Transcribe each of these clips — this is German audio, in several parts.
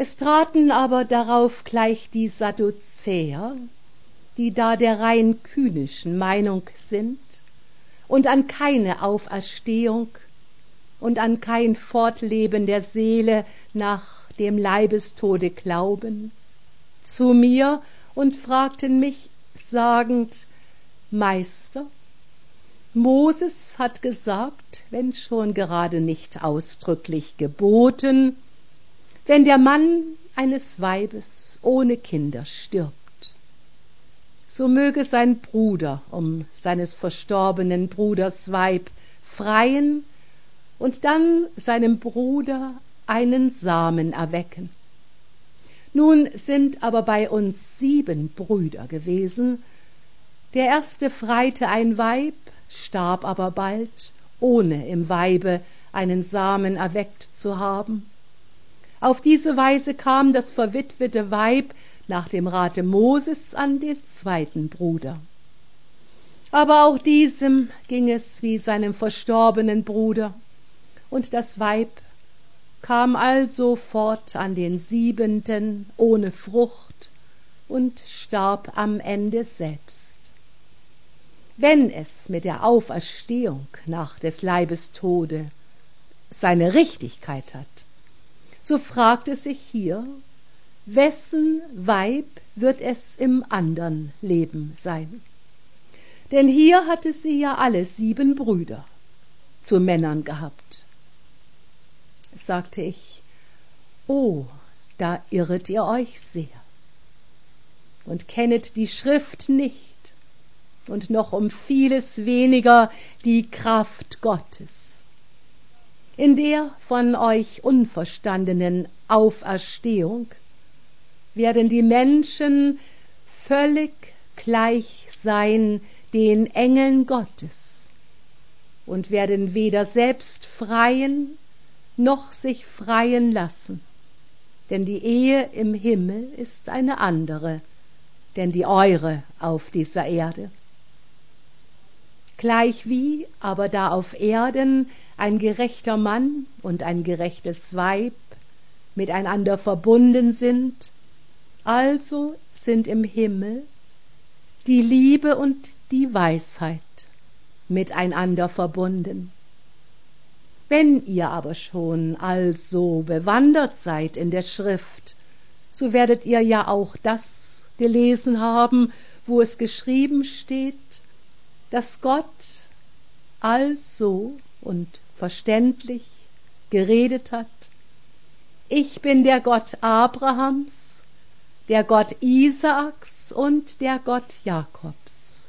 Es traten aber darauf gleich die Sadduzäer, die da der rein kühnischen Meinung sind und an keine Auferstehung und an kein Fortleben der Seele nach dem Leibestode glauben, zu mir und fragten mich, sagend: Meister, Moses hat gesagt, wenn schon gerade nicht ausdrücklich geboten, wenn der Mann eines Weibes ohne Kinder stirbt, so möge sein Bruder um seines verstorbenen Bruders Weib freien und dann seinem Bruder einen Samen erwecken. Nun sind aber bei uns 7 Brüder gewesen. Der erste freite ein Weib, starb aber bald, ohne im Weibe einen Samen erweckt zu haben. Auf diese Weise kam das verwitwete Weib nach dem Rate Moses an den 2. Bruder. Aber auch diesem ging es wie seinem verstorbenen Bruder, und das Weib kam also fort an den 7. ohne Frucht und starb am Ende selbst. Wenn es mit der Auferstehung nach des Leibes Tode seine Richtigkeit hat, so fragt es sich hier, wessen Weib wird es im andern Leben sein? Denn hier hatte sie ja alle 7 Brüder zu Männern gehabt. Sagte ich: O, da irret ihr euch sehr und kennet die Schrift nicht und noch um vieles weniger die Kraft Gottes. In der von euch unverstandenen Auferstehung werden die Menschen völlig gleich sein den Engeln Gottes und werden weder selbst freien noch sich freien lassen, denn die Ehe im Himmel ist eine andere, denn die eure auf dieser Erde. Gleichwie aber da auf Erden ein gerechter Mann und ein gerechtes Weib miteinander verbunden sind, also sind im Himmel die Liebe und die Weisheit miteinander verbunden. Wenn ihr aber schon also bewandert seid in der Schrift, so werdet ihr ja auch das gelesen haben, wo es geschrieben steht, dass Gott also und verständlich geredet hat: Ich bin der Gott Abrahams, der Gott Isaaks und der Gott Jakobs.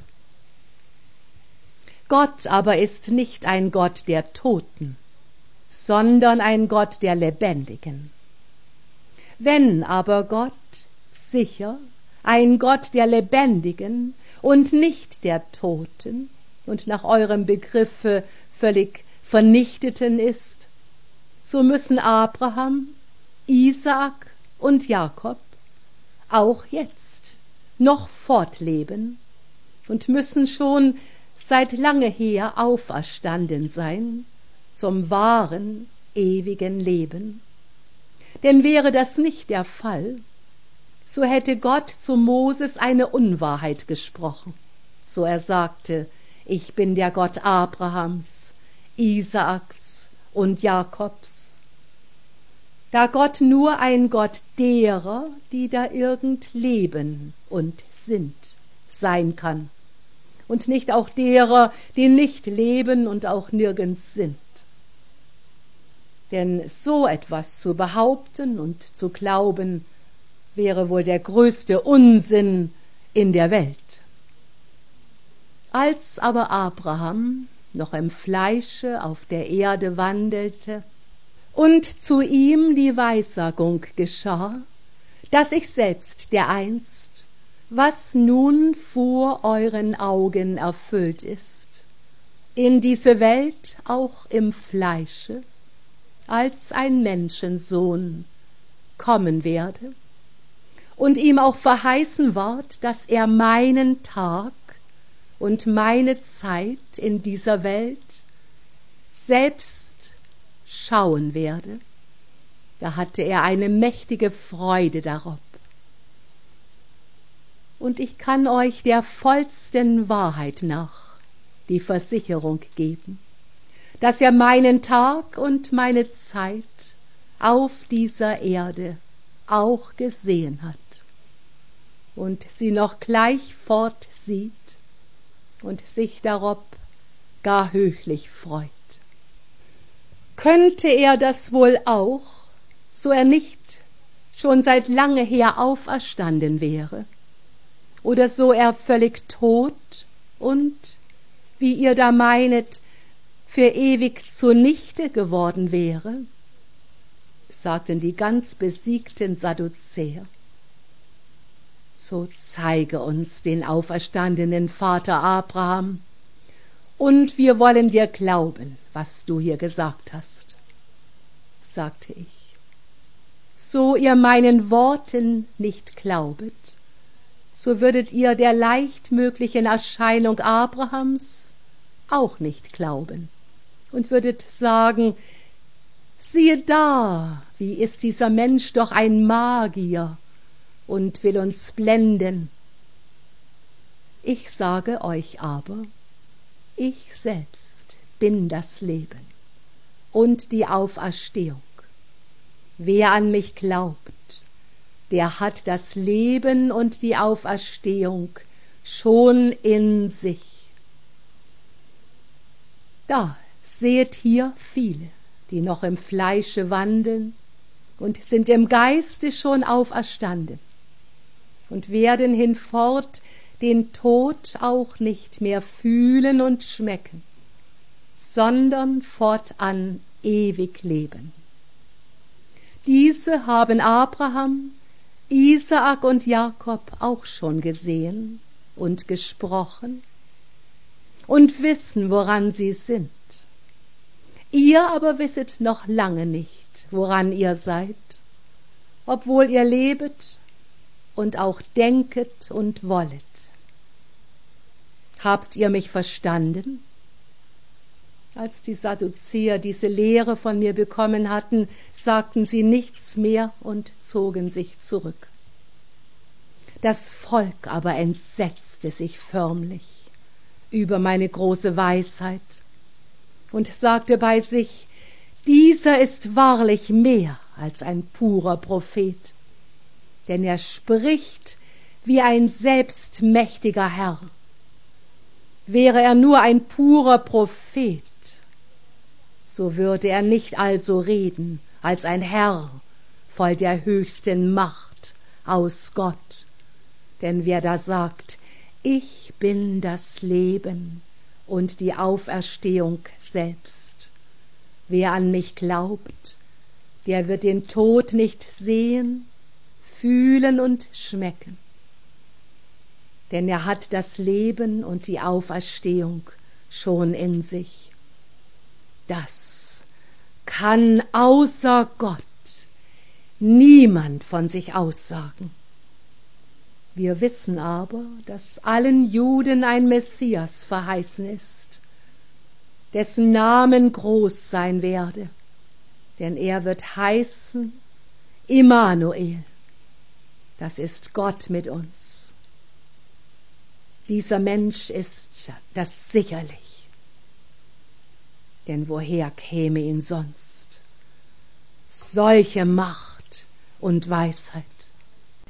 Gott aber ist nicht ein Gott der Toten, sondern ein Gott der Lebendigen. Wenn aber Gott sicher ein Gott der Lebendigen und nicht der Toten und nach eurem Begriffe völlig Vernichteten ist, so müssen Abraham, Isaak und Jakob auch jetzt noch fortleben und müssen schon seit lange her auferstanden sein zum wahren, ewigen Leben. Denn wäre das nicht der Fall, so hätte Gott zu Moses eine Unwahrheit gesprochen, so er sagte: Ich bin der Gott Abrahams, Isaaks und Jakobs. Da Gott nur ein Gott derer, die da irgend leben und sind, sein kann, und nicht auch derer, die nicht leben und auch nirgends sind. Denn so etwas zu behaupten und zu glauben, wäre wohl der größte Unsinn in der Welt. Als aber Abraham noch im Fleische auf der Erde wandelte und zu ihm die Weissagung geschah, dass ich selbst dereinst, was nun vor euren Augen erfüllt ist, in diese Welt auch im Fleische als ein Menschensohn kommen werde, und ihm auch verheißen ward, dass er meinen Tag und meine Zeit in dieser Welt selbst schauen werde da hatte er eine mächtige Freude darob. Und ich kann euch der vollsten Wahrheit nach die Versicherung geben, dass er meinen Tag und meine Zeit auf dieser Erde auch gesehen hat und sie noch gleich fortsieht und sich darob gar höchlich freut. Könnte er das wohl auch, so er nicht schon seit lange her auferstanden wäre, oder so er völlig tot und, wie ihr da meinet, für ewig zunichte geworden wäre? Sagten die ganz besiegten Sadduzäer. So zeige uns den auferstandenen Vater Abraham, und wir wollen dir glauben, was du hier gesagt hast, sagte ich. So ihr meinen Worten nicht glaubet, so würdet ihr der leichtmöglichen Erscheinung Abrahams auch nicht glauben und würdet sagen, siehe da, wie ist dieser Mensch doch ein Magier und will uns blenden. Ich sage euch aber, ich selbst bin das Leben und die Auferstehung. Wer an mich glaubt, der hat das Leben und die Auferstehung schon in sich. Da seht hier viele, die noch im Fleische wandeln und sind im Geiste schon auferstanden und werden hinfort den Tod auch nicht mehr fühlen und schmecken, sondern fortan ewig leben. Diese haben Abraham, Isaak und Jakob auch schon gesehen und gesprochen und wissen, woran sie sind. Ihr aber wisset noch lange nicht, woran ihr seid, obwohl ihr lebet und auch denket und wollet. Habt ihr mich verstanden? Als die Sadduzäer diese Lehre von mir bekommen hatten, sagten sie nichts mehr und zogen sich zurück. Das Volk aber entsetzte sich förmlich über meine große Weisheit und sagte bei sich, dieser ist wahrlich mehr als ein purer Prophet, denn er spricht wie ein selbstmächtiger Herr. Wäre er nur ein purer Prophet, so würde er nicht also reden als ein Herr voll der höchsten Macht aus Gott. Denn wer da sagt, ich bin das Leben und die Auferstehung selbst, wer an mich glaubt, der wird den Tod nicht sehen, fühlen und schmecken. Denn er hat das Leben und die Auferstehung schon in sich. Das kann außer Gott niemand von sich aussagen. Wir wissen aber, dass allen Juden ein Messias verheißen ist, dessen Namen groß sein werde, denn er wird heißen Immanuel, das ist Gott mit uns. Dieser Mensch ist das sicherlich, denn woher käme ihn sonst solche Macht und Weisheit?